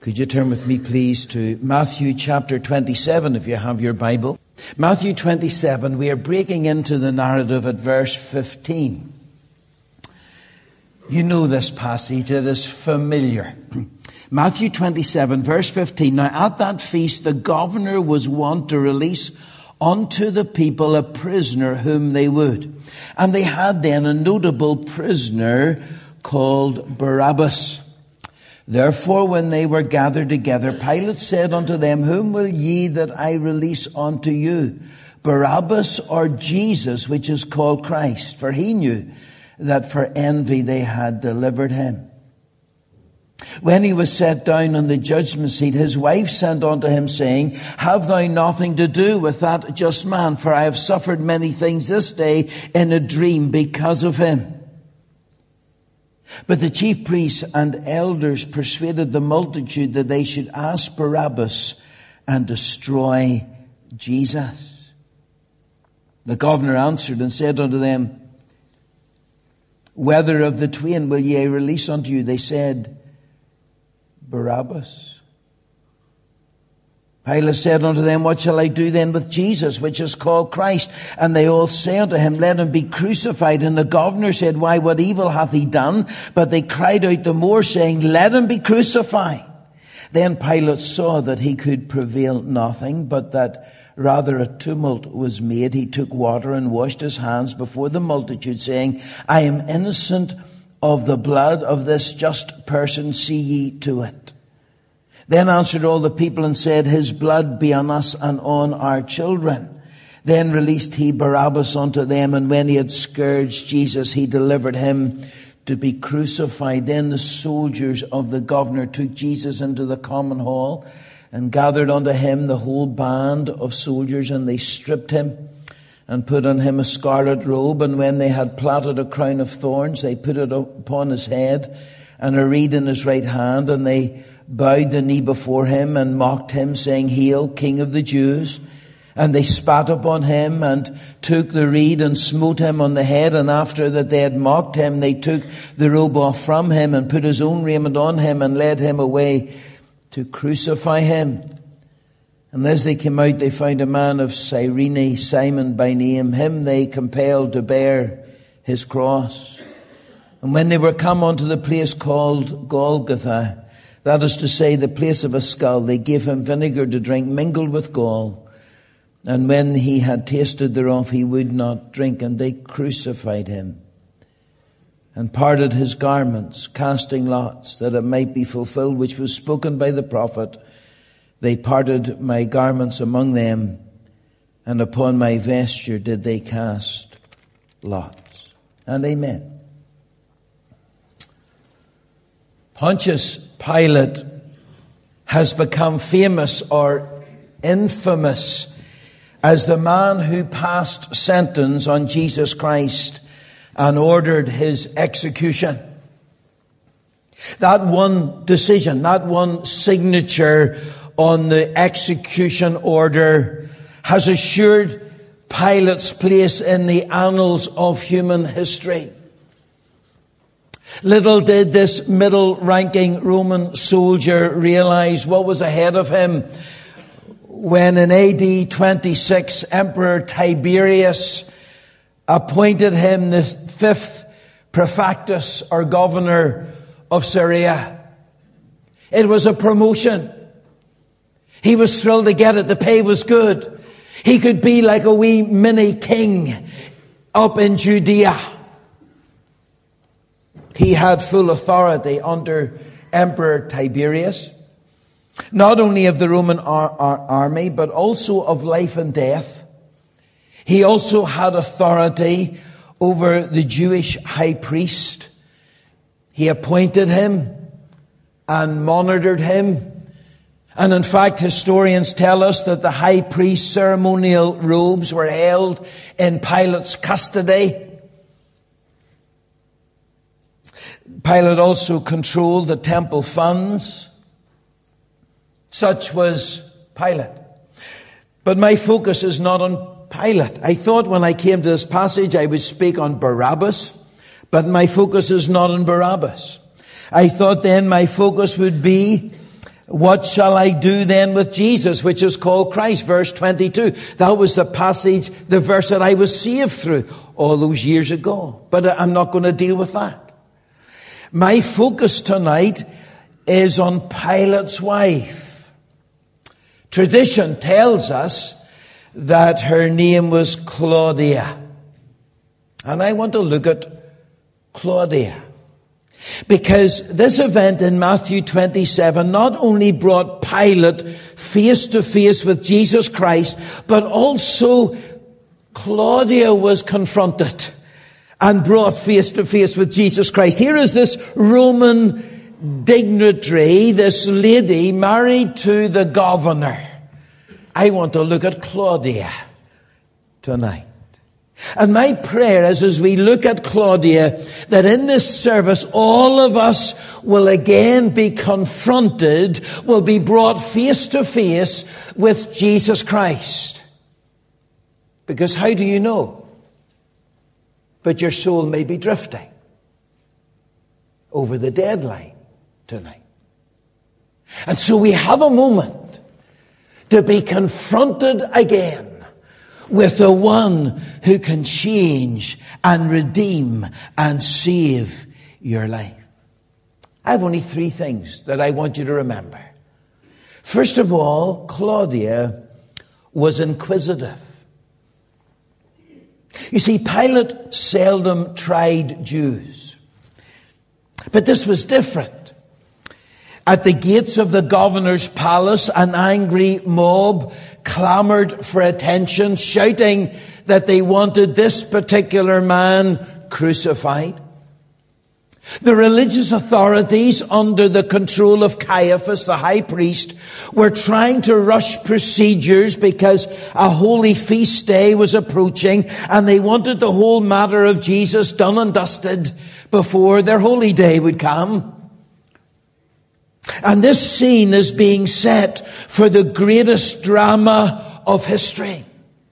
Could you turn with me, please, to Matthew chapter 27, if you have your Bible. Matthew 27, we are breaking into the narrative at verse 15. You know this passage, it is familiar. Matthew 27, verse 15. Now at that feast, the governor was wont to release unto the people a prisoner whom they would. And they had then a notable prisoner called Barabbas. Therefore, when they were gathered together, Pilate said unto them, Whom will ye that I release unto you, Barabbas or Jesus, which is called Christ? For he knew that for envy they had delivered him. When he was set down on the judgment seat, his wife sent unto him, saying, Have thou nothing to do with that just man? For I have suffered many things this day in a dream because of him. But the chief priests and elders persuaded the multitude that they should ask Barabbas and destroy Jesus. The governor answered and said unto them, Whether of the twain will ye release unto you? They said, Barabbas. Pilate said unto them, What shall I do then with Jesus, which is called Christ? And they all say unto him, Let him be crucified. And the governor said, Why, what evil hath he done? But they cried out the more, saying, Let him be crucified. Then Pilate saw that he could prevail nothing, but that rather a tumult was made. He took water and washed his hands before the multitude, saying, I am innocent of the blood of this just person, see ye to it. Then answered all the people and said, His blood be on us and on our children. Then released he Barabbas unto them, and when he had scourged Jesus, he delivered him to be crucified. Then the soldiers of the governor took Jesus into the common hall, and gathered unto him the whole band of soldiers, and they stripped him, and put on him a scarlet robe. And when they had plaited a crown of thorns, they put it upon his head, and a reed in his right hand, and they bowed the knee before him and mocked him, saying, Hail, King of the Jews. And they spat upon him and took the reed and smote him on the head. And after that they had mocked him, they took the robe off from him and put his own raiment on him and led him away to crucify him. And as they came out, they found a man of Cyrene, Simon by name. Him they compelled to bear his cross. And when they were come unto the place called Golgotha, that is to say, the place of a skull, they gave him vinegar to drink mingled with gall. And when he had tasted thereof, he would not drink. And they crucified him and parted his garments, casting lots, that it might be fulfilled, which was spoken by the prophet. They parted my garments among them, and upon my vesture did they cast lots. And amen. Pontius Pilate has become famous or infamous as the man who passed sentence on Jesus Christ and ordered his execution. That one decision, that one signature on the execution order has assured Pilate's place in the annals of human history. Little did this middle-ranking Roman soldier realize what was ahead of him when in AD 26, Emperor Tiberius appointed him the 5th prefectus or governor of Syria. It was a promotion. He was thrilled to get it. The pay was good. He could be like a wee mini king up in Judea. He had full authority under Emperor Tiberius, not only of the Roman army, but also of life and death. He also had authority over the Jewish high priest. He appointed him and monitored him. And in fact, historians tell us that the high priest's ceremonial robes were held in Pilate's custody. Pilate also controlled the temple funds. Such was Pilate. But my focus is not on Pilate. I thought when I came to this passage I would speak on Barabbas, but my focus is not on Barabbas. I thought then my focus would be What shall I do then with Jesus, which is called Christ? Verse 22. That was the passage, the verse that I was saved through all those years ago. But I'm not going to deal with that. My focus tonight is on Pilate's wife. Tradition tells us that her name was Claudia. And I want to look at Claudia. Because this event in Matthew 27 not only brought Pilate face to face with Jesus Christ, but also Claudia was confronted and brought face to face with Jesus Christ. Here is this Roman dignitary, this lady married to the governor. I want to look at Claudia tonight. And my prayer is, as we look at Claudia, that in this service all of us will again be confronted, will be brought face to face with Jesus Christ. Because how do you know? But your soul may be drifting over the deadline tonight. And so we have a moment to be confronted again with the one who can change and redeem and save your life. I have only 3 things that I want you to remember. First of all, Claudia was inquisitive. You see, Pilate seldom tried Jews. But this was different. At the gates of the governor's palace, an angry mob clamored for attention, shouting that they wanted this particular man crucified. The religious authorities, under the control of Caiaphas, the high priest, were trying to rush procedures because a holy feast day was approaching, and they wanted the whole matter of Jesus done and dusted before their holy day would come. And this scene is being set for the greatest drama of history.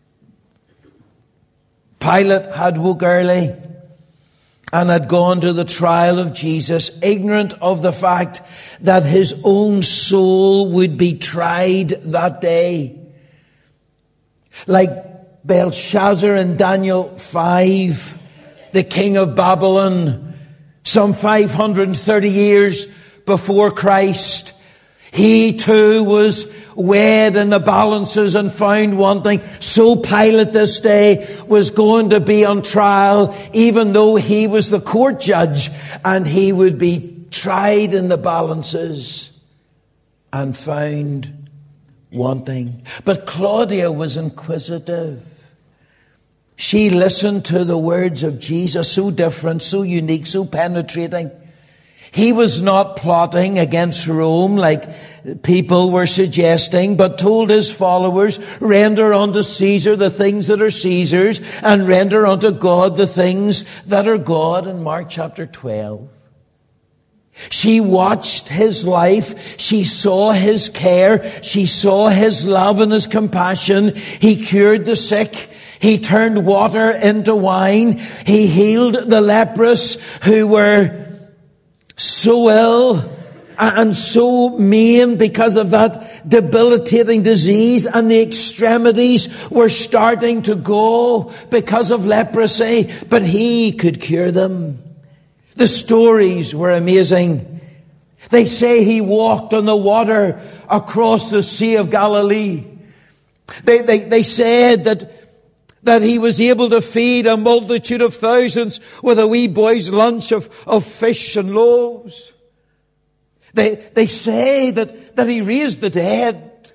Pilate had woke early and had gone to the trial of Jesus, ignorant of the fact that his own soul would be tried that day. Like Belshazzar in Daniel 5, the king of Babylon, some 530 years before Christ, he too was weighed in the balances and found wanting. So Pilate this day was going to be on trial, even though he was the court judge, and he would be tried in the balances and found wanting. But Claudia was inquisitive. She listened to the words of Jesus, so different, so unique, so penetrating. He was not plotting against Rome like people were suggesting, but told his followers, render unto Caesar the things that are Caesar's, and render unto God the things that are God, in Mark chapter 12. She watched his life. She saw his care. She saw his love and his compassion. He cured the sick. He turned water into wine. He healed the leprous who were so ill and so maimed because of that debilitating disease, and the extremities were starting to go because of leprosy, but he could cure them. The stories were amazing. They say he walked on the water across the Sea of Galilee. They said that he was able to feed a multitude of thousands with a wee boy's lunch of fish and loaves. They say that he raised the dead.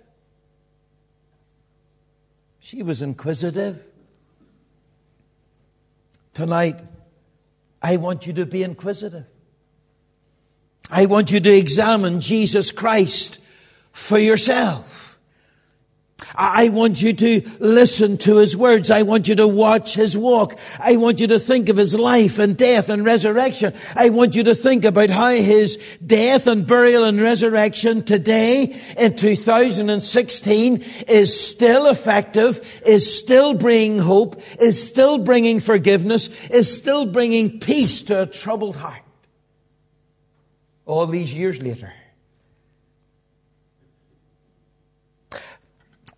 She was inquisitive. Tonight, I want you to be inquisitive. I want you to examine Jesus Christ for yourself. I want you to listen to his words. I want you to watch his walk. I want you to think of his life and death and resurrection. I want you to think about how his death and burial and resurrection today in 2016 is still effective, is still bringing hope, is still bringing forgiveness, is still bringing peace to a troubled heart. All these years later.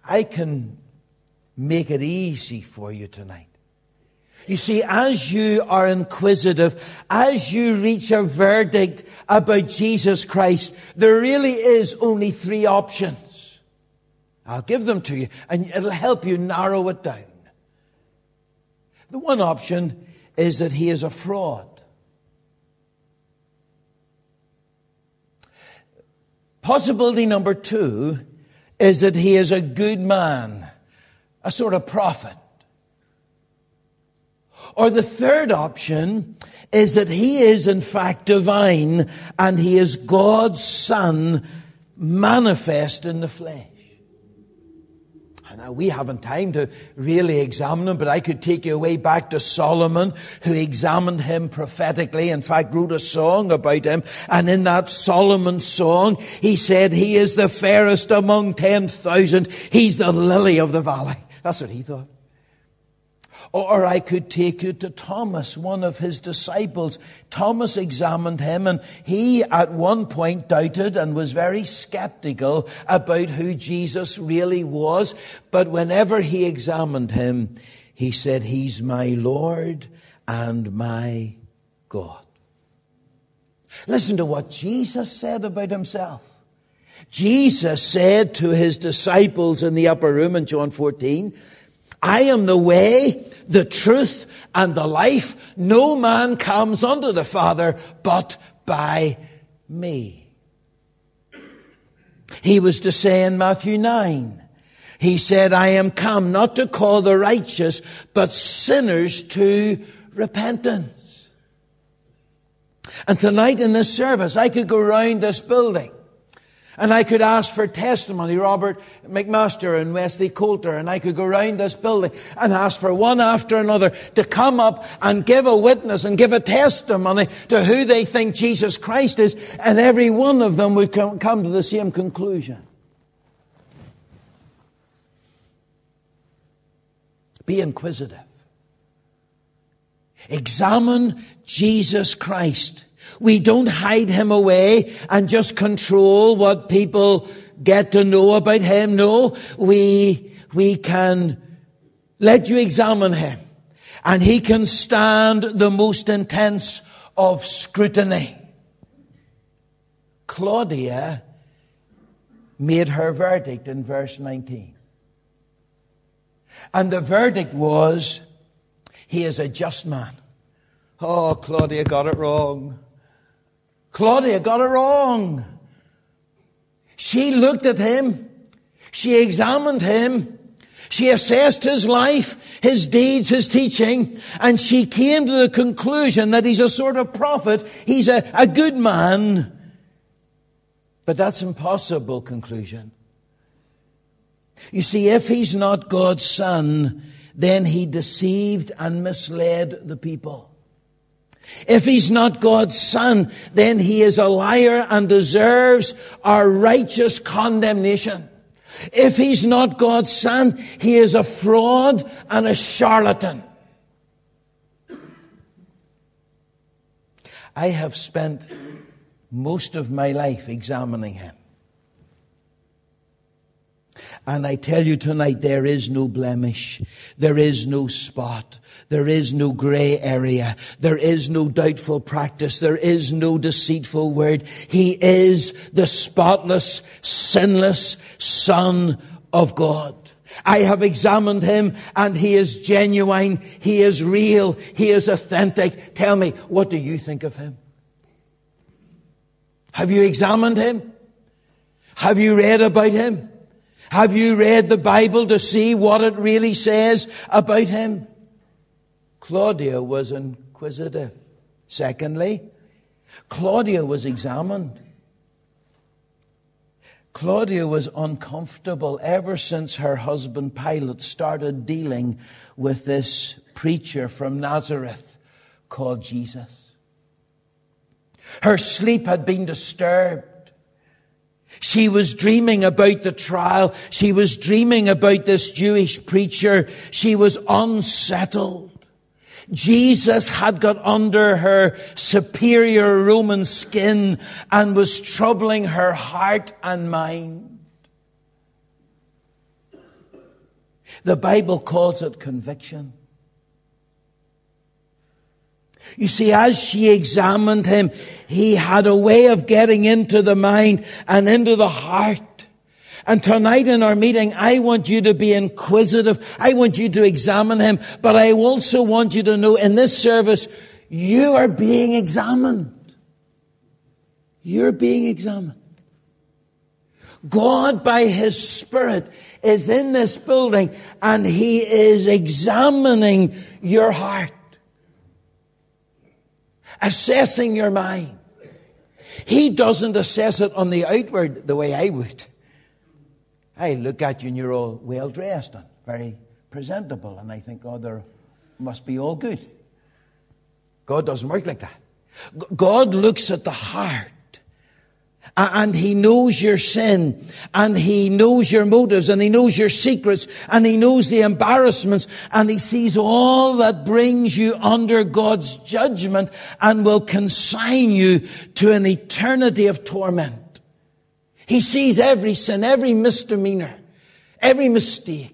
I can make it easy for you tonight. You see, as you are inquisitive, as you reach a verdict about Jesus Christ, there really is only three options. I'll give them to you, and it'll help you narrow it down. The one option is that he is a fraud. Possibility number two is that he is a good man, a sort of prophet. Or the third option is that he is in fact divine and he is God's Son manifest in the flesh. Now, we haven't time to really examine him, but I could take you way back to Solomon, who examined him prophetically. In fact, wrote a song about him. And in that Solomon song, he said, he is the fairest among 10,000. He's the lily of the valley. That's what he thought. Or I could take you to Thomas, one of his disciples. Thomas examined him, and he at one point doubted and was very skeptical about who Jesus really was. But whenever he examined him, he said, he's my Lord and my God. Listen to what Jesus said about himself. Jesus said to his disciples in the upper room in John 14, I am the way, the truth, and the life. No man comes unto the Father but by me. He was to say in Matthew 9, he said, I am come not to call the righteous, but sinners to repentance. And tonight in this service, I could go round this building and I could ask for testimony, Robert McMaster and Wesley Coulter, and I could go round this building and ask for one after another to come up and give a witness and give a testimony to who they think Jesus Christ is, and every one of them would come to the same conclusion. Be inquisitive. Examine Jesus Christ. We don't hide him away and just control what people get to know about him. No, we can let you examine him, and he can stand the most intense of scrutiny. Claudia made her verdict in verse 19. And the verdict was, he is a just man. Oh, Claudia got it wrong. Claudia got it wrong. She looked at him. She examined him. She assessed his life, his deeds, his teaching, and she came to the conclusion that he's a sort of prophet. He's a good man. But that's an impossible conclusion. You see, if he's not God's Son, then he deceived and misled the people. If he's not God's Son, then he is a liar and deserves our righteous condemnation. If he's not God's Son, he is a fraud and a charlatan. I have spent most of my life examining him. And I tell you tonight, there is no blemish. There is no spot. There is no gray area. There is no doubtful practice. There is no deceitful word. He is the spotless, sinless Son of God. I have examined him, and he is genuine. He is real. He is authentic. Tell me, what do you think of him? Have you examined him? Have you read about him? Have you read the Bible to see what it really says about him? Claudia was inquisitive. Secondly, Claudia was examined. Claudia was uncomfortable ever since her husband Pilate started dealing with this preacher from Nazareth called Jesus. Her sleep had been disturbed. She was dreaming about the trial. She was dreaming about this Jewish preacher. She was unsettled. Jesus had got under her superior Roman skin and was troubling her heart and mind. The Bible calls it conviction. You see, as she examined him, he had a way of getting into the mind and into the heart. And tonight in our meeting, I want you to be inquisitive. I want you to examine him. But I also want you to know in this service, you are being examined. You're being examined. God, by His Spirit, is in this building and He is examining your heart. Assessing your mind. He doesn't assess it on the outward the way I would. I look at you and you're all well dressed and very presentable, and I think, oh, they must be all good. God doesn't work like that. God looks at the heart, and He knows your sin, and He knows your motives, and He knows your secrets, and He knows the embarrassments, and He sees all that brings you under God's judgment and will consign you to an eternity of torment. He sees every sin, every misdemeanor, every mistake.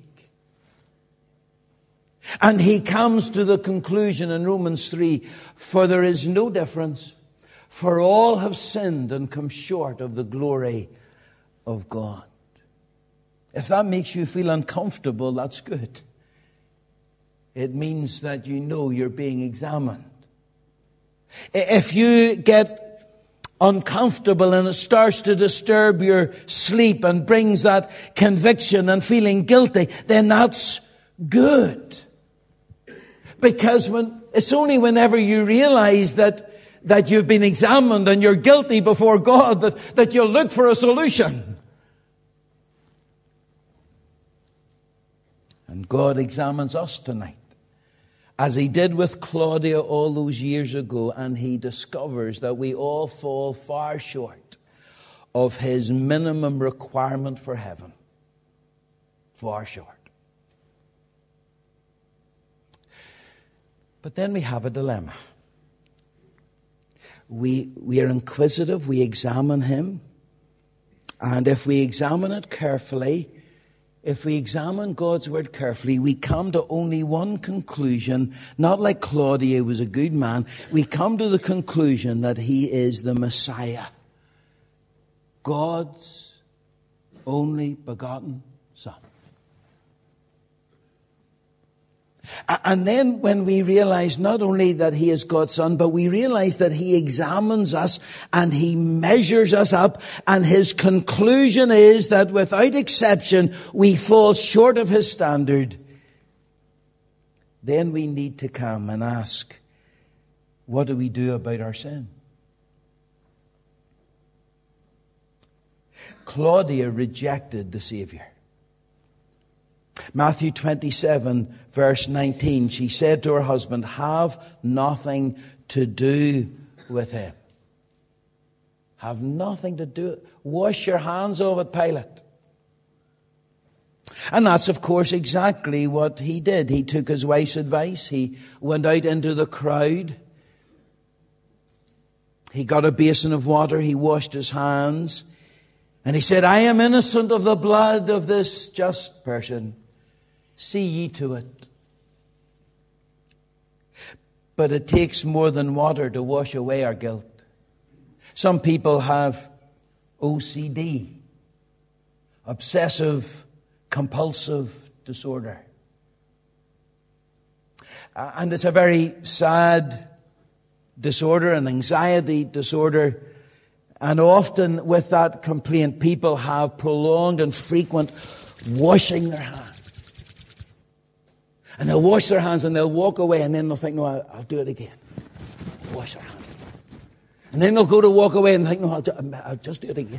And He comes to the conclusion in Romans 3, for there is no difference, for all have sinned and come short of the glory of God. If that makes you feel uncomfortable, that's good. It means that you know you're being examined. If you get uncomfortable and it starts to disturb your sleep and brings that conviction and feeling guilty, then that's good. Because it's only whenever you realize that you've been examined and you're guilty before God that you'll look for a solution. And God examines us tonight, as He did with Claudia all those years ago, and He discovers that we all fall far short of His minimum requirement for heaven. Far short. But then we have a dilemma. We are inquisitive, we examine Him, and if we examine it carefully, if we examine God's Word carefully, we come to only one conclusion. Not like Claudia was a good man. We come to the conclusion that He is the Messiah, God's only begotten Son. And then when we realize not only that He is God's Son, but we realize that He examines us and He measures us up, and His conclusion is that without exception we fall short of His standard, then we need to come and ask, what do we do about our sin? Claudia rejected the Savior. Matthew 27, verse 19, she said to her husband, have nothing to do with him. Have nothing to do. Wash your hands of it, Pilate. And that's, of course, exactly what he did. He took his wife's advice. He went out into the crowd. He got a basin of water. He washed his hands. And he said, I am innocent of the blood of this just person. See ye to it. But it takes more than water to wash away our guilt. Some people have OCD, obsessive compulsive disorder. And it's a very sad disorder, an anxiety disorder. And often with that complaint, people have prolonged and frequent washing their hands. And they'll wash their hands and they'll walk away, and then they'll think, no, I'll do it again. Wash their hands again. And then they'll go to walk away and think, no, I'll just do it again.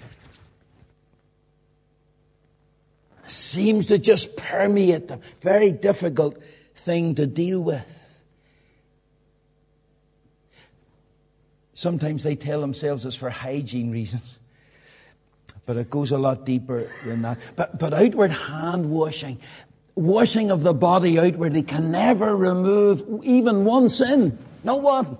It seems to just permeate them. Very difficult thing to deal with. Sometimes they tell themselves it's for hygiene reasons. But it goes a lot deeper than that. But outward hand washing, washing of the body outwardly, can never remove even one sin. No one.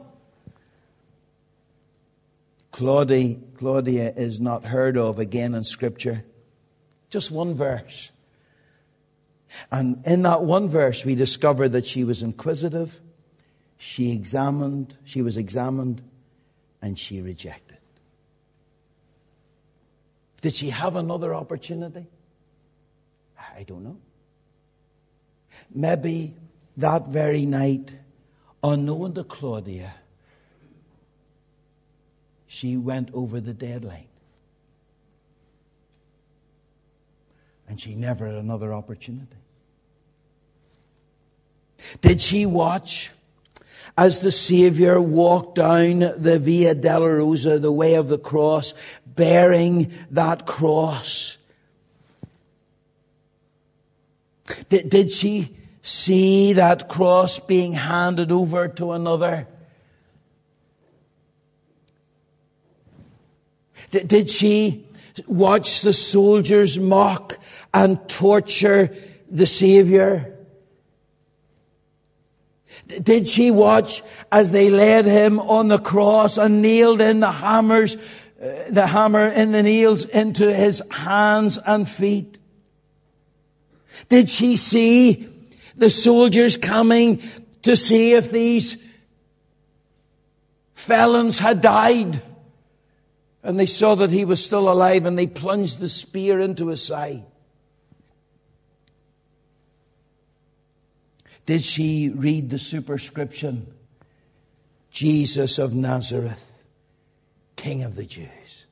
Claudia is not heard of again in Scripture. Just one verse. And in that one verse, we discover that she was inquisitive, she was examined, and she rejected. Did she have another opportunity? I don't know. Maybe that very night, unknown to Claudia, she went over the deadline. And she never had another opportunity. Did she watch as the Savior walked down the Via Dolorosa, the way of the cross, bearing that cross? Did she see that cross being handed over to another? Did she watch the soldiers mock and torture the Savior? Did she watch as they laid him on the cross and nailed in the hammer in the nails into his hands and feet? Did she see the soldiers coming to see if these felons had died? And they saw that he was still alive, and they plunged the spear into his side. Did she read the superscription, Jesus of Nazareth, King of the Jews?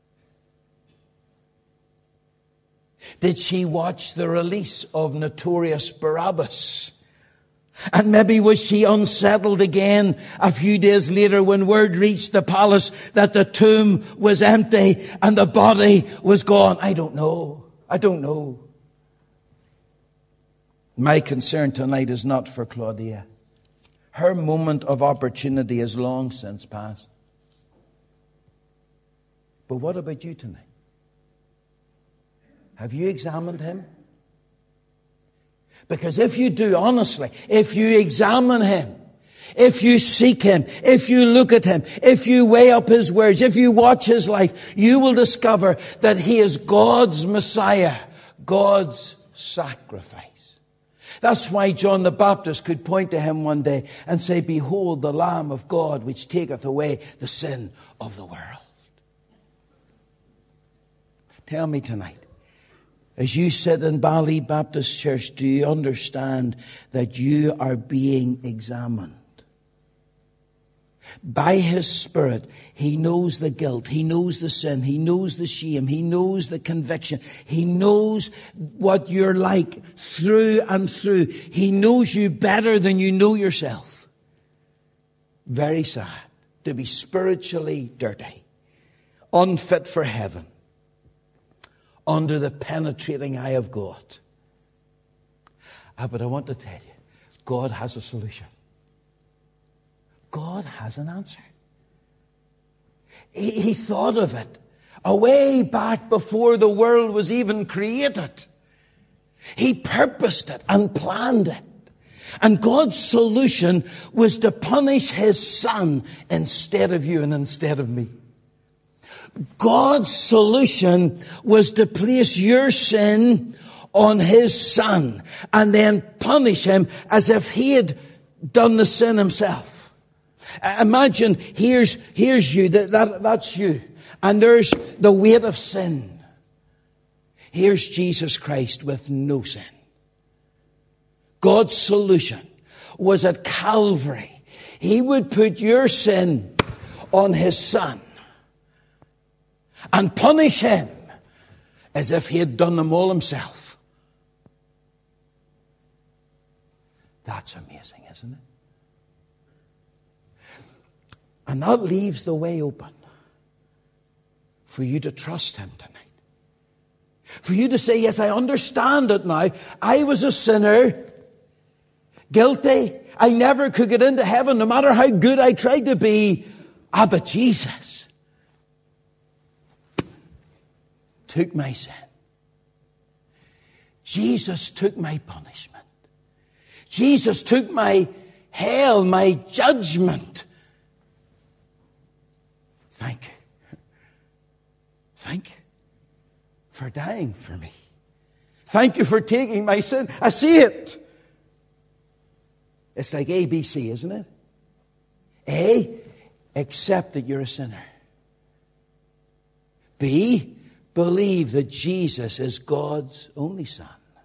Did she watch the release of notorious Barabbas? And maybe was she unsettled again a few days later when word reached the palace that the tomb was empty and the body was gone? I don't know. My concern tonight is not for Claudia. Her moment of opportunity is long since past. But what about you tonight? Have you examined him? Because if you do, honestly, if you examine him, if you seek him, if you look at him, if you weigh up his words, if you watch his life, you will discover that he is God's Messiah, God's sacrifice. That's why John the Baptist could point to him one day and say, "Behold the Lamb of God, which taketh away the sin of the world." Tell me tonight, as you sit in Bali Baptist Church, do you understand that you are being examined? By His Spirit, He knows the guilt. He knows the sin. He knows the shame. He knows the conviction. He knows what you're like through and through. He knows you better than you know yourself. Very sad to be spiritually dirty, unfit for heaven, under the penetrating eye of God. But I want to tell you, God has a solution. God has an answer. He thought of it way back before the world was even created. He purposed it and planned it. And God's solution was to punish His Son instead of you and instead of me. God's solution was to place your sin on His Son and then punish Him as if He had done the sin Himself. Imagine here's you, that's you, and there's the weight of sin. Here's Jesus Christ with no sin. God's solution was at Calvary. He would put your sin on His Son and punish Him as if He had done them all Himself. That's amazing, isn't it? And that leaves the way open for you to trust Him tonight. For you to say, yes, I understand it now. I was a sinner, guilty. I never could get into heaven no matter how good I tried to be. But Jesus took my sin. Jesus took my punishment. Jesus took my hell, my judgment. Thank you. Thank you for dying for me. Thank you for taking my sin. I see it. It's like ABC, isn't it? A, accept that you're a sinner. B, believe that Jesus is God's only Son,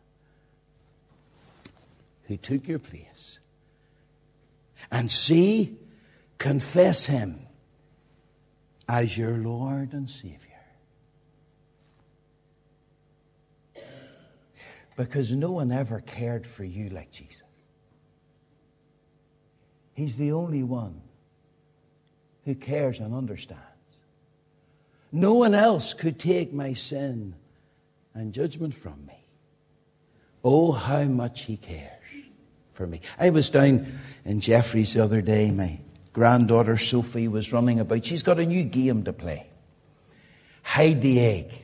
who took your place. And C, confess Him as your Lord and Savior. Because no one ever cared for you like Jesus. He's the only one who cares and understands. No one else could take my sin and judgment from me. Oh, how much He cares for me. I was down in Jeffrey's the other day. My granddaughter Sophie was running about. She's got a new game to play. Hide the egg.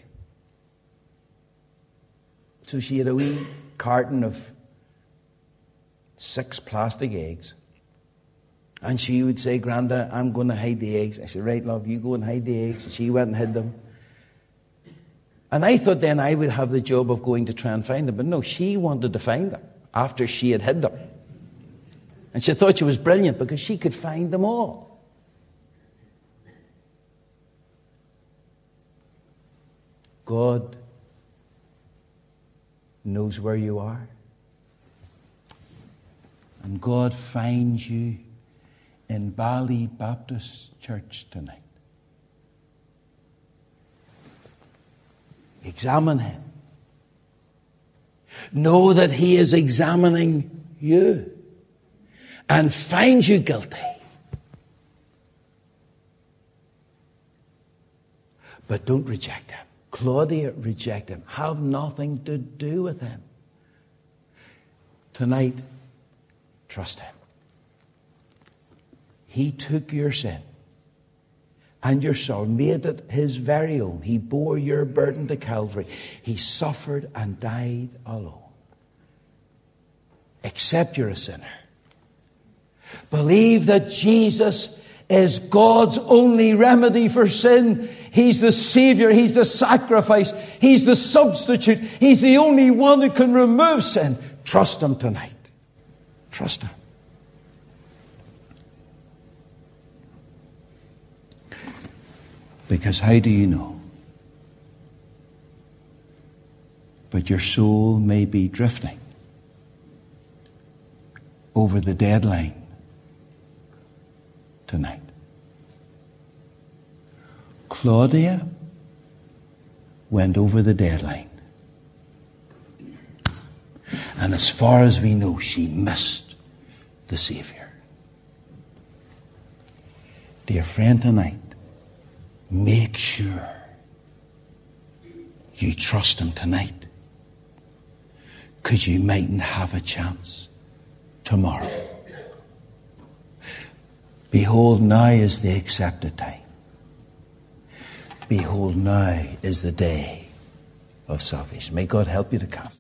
So she had a wee carton of 6 plastic eggs. And she would say, Granda, I'm going to hide the eggs. I said, right, love, you go and hide the eggs. And she went and hid them. And I thought then I would have the job of going to try and find them. But no, she wanted to find them after she had hid them. And she thought she was brilliant because she could find them all. God knows where you are. And God finds you in Bali Baptist Church tonight. Examine Him. Know that He is examining you and finds you guilty. But don't reject Him. Claudia, reject Him. Have nothing to do with Him. Tonight, trust Him. He took your sin and your sorrow, made it His very own. He bore your burden to Calvary. He suffered and died alone. Accept you're a sinner. Believe that Jesus is God's only remedy for sin. He's the Savior. He's the sacrifice. He's the substitute. He's the only one who can remove sin. Trust Him tonight. Trust Him. Because how do you know? But your soul may be drifting over the deadline tonight. Claudia went over the deadline. And as far as we know, she missed the Savior. Dear friend, tonight, make sure you trust Him tonight, because you mightn't have a chance tomorrow. Behold, now is the accepted time. Behold, now is the day of salvation. May God help you to come.